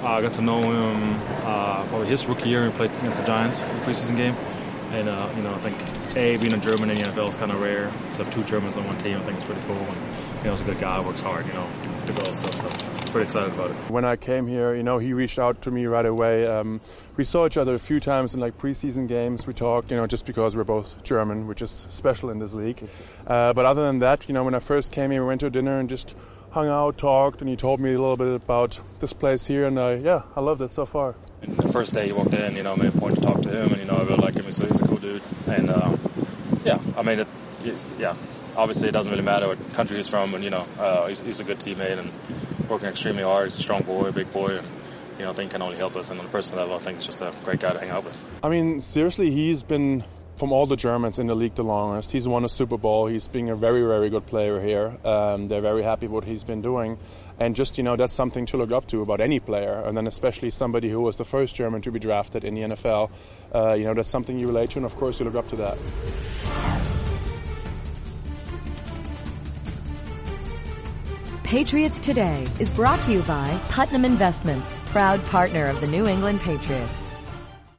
I got to know him probably his rookie year. He played against the Giants in the preseason game. And, I think, being a German in the NFL is kind of rare. To have two Germans on one team, I think it's pretty cool. And, he's a good guy, works hard, to go and stuff. So pretty excited about it. When I came here, he reached out to me right away. We saw each other a few times in preseason games. We talked, just because we're both German, which is special in this league. But other than that, when I first came here, we went to dinner and just hung out, talked, and he told me a little bit about this place here. And I loved it so far. And the first day he walked in, I made a point to talk to him, and I really like him. So he's a cool dude. And obviously it doesn't really matter what country he's from, and he's a good teammate and working extremely hard. He's a strong boy, big boy, and I think can only help us. And on a personal level, I think he's just a great guy to hang out with. I mean, seriously, he's been, from all the Germans in the league, the longest. He's won a Super Bowl. He's been a very, very good player here. They're very happy with what he's been doing. And just, that's something to look up to about any player. And then especially somebody who was the first German to be drafted in the NFL. That's something you relate to, and of course you look up to that. Patriots Today is brought to you by Putnam Investments, proud partner of the New England Patriots.